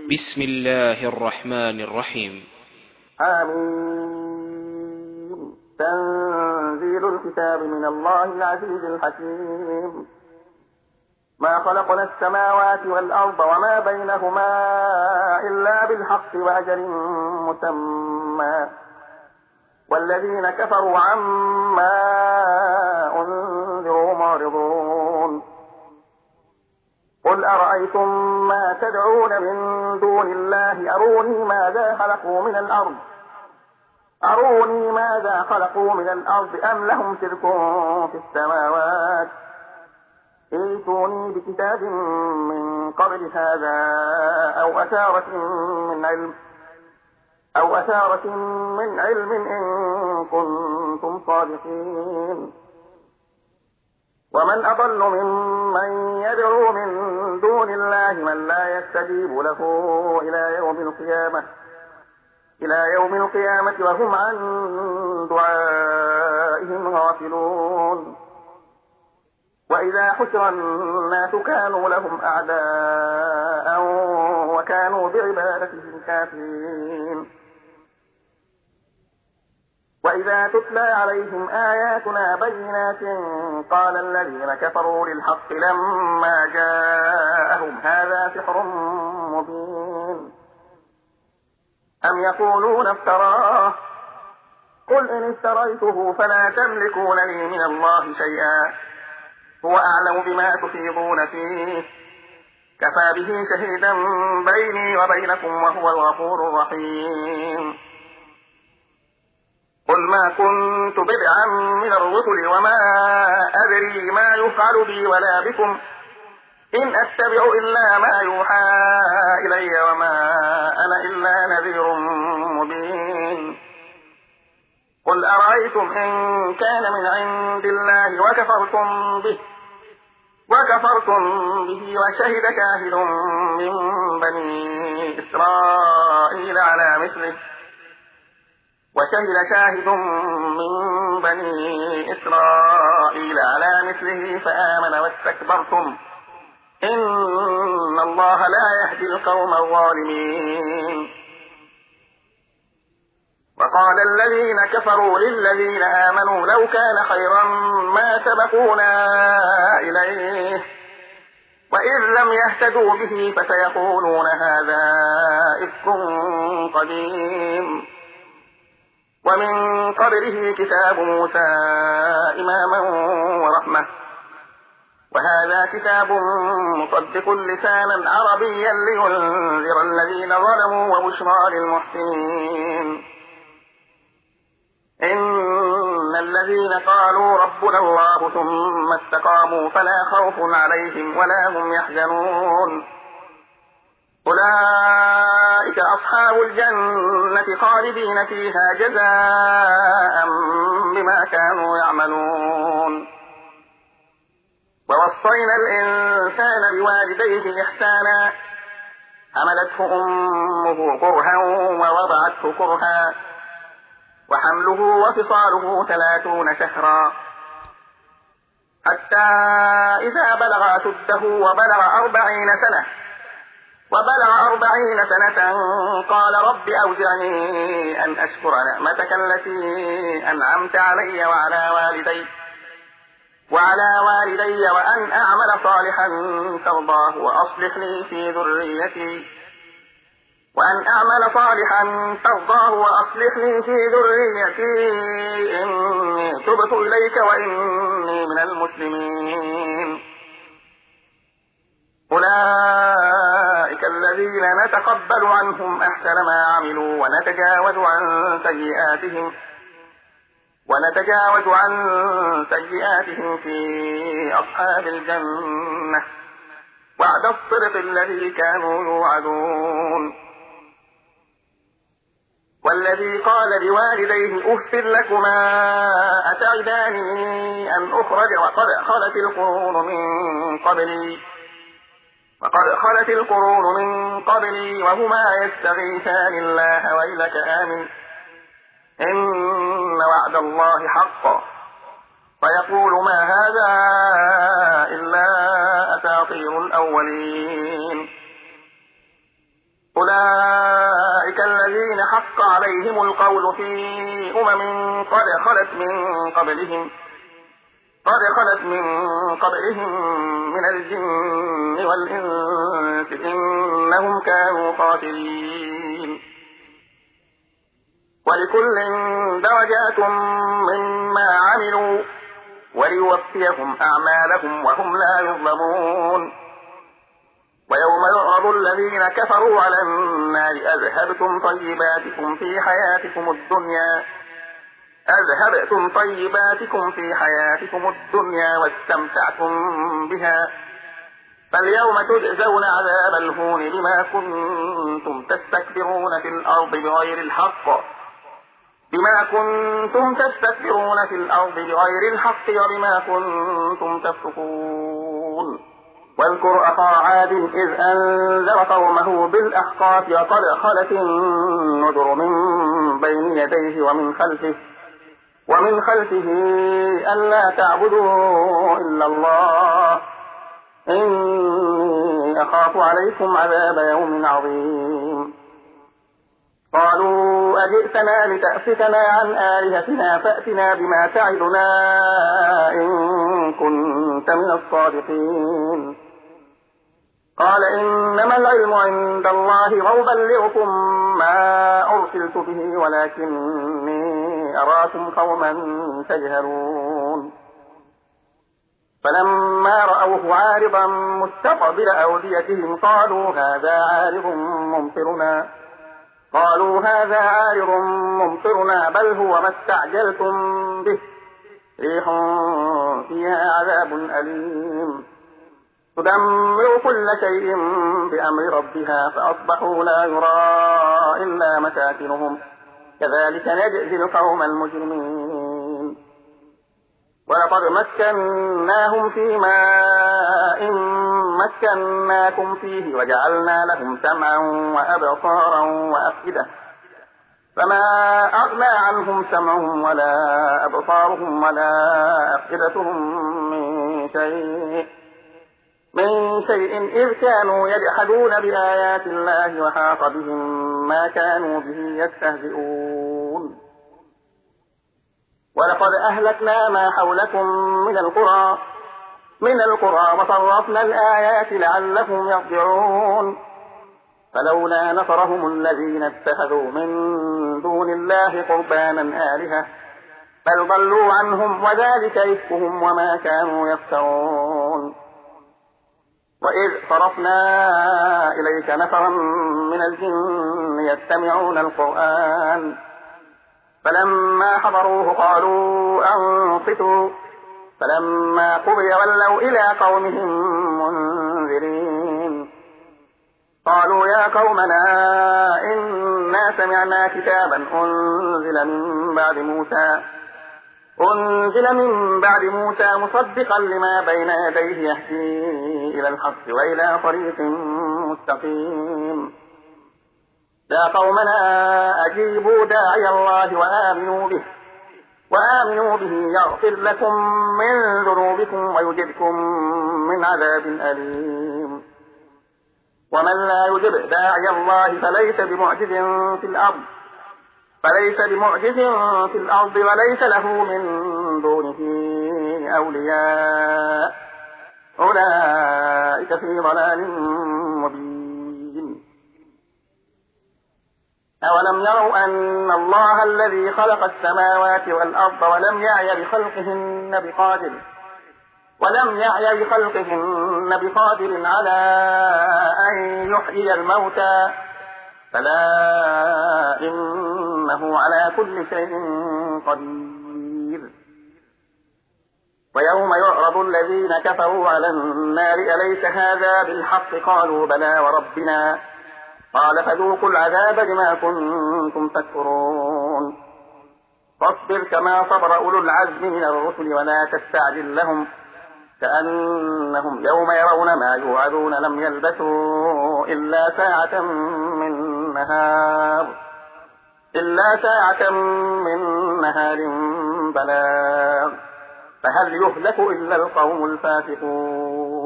بسم الله الرحمن الرحيم. آمين. تنزيل الكتاب من الله العزيز الحكيم. ما خلقنا السماوات والأرض وما بينهما إلا بالحق وأجل مسمى، والذين كفروا عما أنذروا معرضون. قل أرأيتم ما تدعون من دون الله أروني ماذا خلقوا من الأرض أم لهم شرك في السماوات، ائتوني بكتاب من قبل هذا أو أثارة من علم إن كنتم صادقين. ومن أضل ممن يدعو من دون الله من لا يستجيب له إلى يوم القيامة وهم عن دعائهم غافلون. وإذا حشر الناس كانوا لهم أعداء وكانوا بعبادتهم كافرين. وإذا تتلى عليهم آياتنا بينات قال الذين كفروا للحق لما جاءهم هذا سحر مبين. أم يقولون افتراه، قل إن افتريته فلا تملكون لي من الله شيئا، هو أعلم بما تفيضون فيه، كفى به شهيدا بيني وبينكم وهو الغفور الرحيم. قل ما كنت بدعا من الرسل وما أدري ما يفعل بي ولا بكم، إن أتبع إلا ما يوحى إلي وما أنا إلا نذير مبين. قل أرأيتم إن كان من عند الله وكفرتم به وشهد شاهد من بني إسرائيل على مثله فآمن واستكبرتم إن الله لا يهدي القوم الظالمين. وقال الذين كفروا للذين آمنوا لو كان خيرا ما سبقونا إليه، وإذ لم يهتدوا به فسيقولون هذا إفك قديم. ومن قبله كتاب موسى إماما ورحمة، وهذا كتاب مصدق لسانا عربيا لينذر الذين ظلموا وبشرى للمحسنين. إن الذين قالوا ربنا الله ثم استقاموا فلا خوف عليهم ولا هم يحزنون، أولئك أصحاب الجنة خالدين فيها جزاء بما كانوا يعملون. ووصينا الإنسان بوالديه إحسانا، حملته أمه كرها ووضعته كرها، وحمله وفصاله 30 شهرا، حتى إذا بلغ أشده وبلغ 40 سنة قال رب أوزعني أن أشكر نعمتك التي أنعمت علي وعلى والدي وأن أعمل صالحا ترضاه وأصلح لي في ذريتي إني تبت إليك وإني من المسلمين. أولئك الذين نتقبل عنهم أحسن ما عملوا ونتجاوز عن سيئاتهم في أصحاب الجنة، وعد الصدق الذي كانوا يوعدون. والذي قال لوالديه أف لكما أتعداني أن أخرج وقد خلت القرون من قبلي وهما يستغيثان الله ويلك آمن إن وعد الله حق، فيقول ما هذا إلا أساطير الأولين. قل أولئك الذين حق عليهم القول في قد خلت من قبلهم من الجن والإنس إنهم كانوا خاسرين. ولكل درجات مما عملوا وليوفيهم أعمالهم وهم لا يظلمون. ويوم يعرض الذين كفروا على النار أذهبتم طيباتكم في حياتكم الدنيا واستمتعتم بها فاليوم تجزون عذاب الهون بما كنتم تستكبرون في الأرض بغير الحق وبما كنتم تفسقون. واذكر أخا عاد إذ أنذر قومه بالأحقاف وقد خلت النذر من بين يديه ومن خلفه ألا تعبدوا إلا الله إني أخاف عليكم عذاب يوم عظيم. قالوا أجئتنا لتأفكنا عن آلهتنا فأتنا بما تعدنا إن كنت من الصادقين. قال إنما العلم عند الله وأبلغكم ما أرسلت به ولكني أراكم قوما تجهلون. فلما رأوه عارضا مستقبل أوديتهم قالوا هذا عارض ممطرنا بل هو ما استعجلتم به ريح فيها عذاب أليم تدمر كل شيء بأمر ربها فأصبحوا لا يرى إلا مساكنهم كذلك نجزي القوم المجرمين. ولقد مكناهم في ماء مكناكم فيه وجعلنا لهم سمعا وأبصارا وأفئدة فما أغنى عنهم سمعهم ولا أبصارهم ولا أفئدتهم من شيء إذ كانوا يجحدون بآيات الله وحاق بهم ما كانوا به يستهزئون. ولقد أهلكنا ما حولكم من القرى وصرفنا الآيات لعلهم يرجعون. فلولا نصرهم الذين اتخذوا من دون الله قربانا آلهة بل ضلوا عنهم وذلك إفكهم وما كانوا يفترون. وإذ صرفنا إليك نفرا من الجن يستمعون القرآن فلما حضروه قالوا أنصتوا فلما قضي ولوا إلى قومهم منذرين. قالوا يا قومنا إنا سمعنا كتابا أنزل من بعد موسى مصدقا لما بين يديه يهدي إلى الحق وإلى طريق مستقيم. يا قومنا أجيبوا داعي الله وآمنوا به يغفر لكم من ذنوبكم ويجركم من عذاب أليم. ومن لا يجب داعي الله فليس بمعجز في الأرض وليس له من دونه أولياء أولئك في ضلال مبين. أولم يروا أن الله الذي خلق السماوات والأرض ولم يعي بقادر على أن يحيي الموتى فلا إنه على كل شيء قدير. ويوم يعرض الذين كفروا على النار أليس هذا بالحق قالوا بلى وربنا قال فذوقوا العذاب بما كنتم تكفرون. فاصبر كما صبر أولو العزم من الرسل ولا تستعجل لهم كأنهم يوم يرون ما يوعدون لم يلبثوا إلا ساعة من نهار بلاغ فهل يهلك إلا القوم الفاسقون.